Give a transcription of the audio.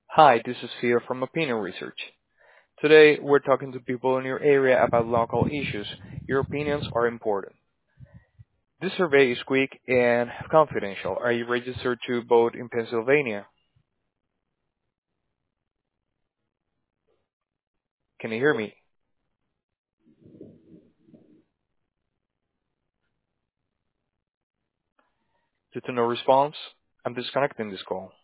Hi, this is Theo from Opinion Research. Today, we're talking to people in your area about local issues. Your opinions are important. This survey is quick and confidential. Are you registered to vote in Pennsylvania? Can you hear me? Due to no response, I'm disconnecting this call.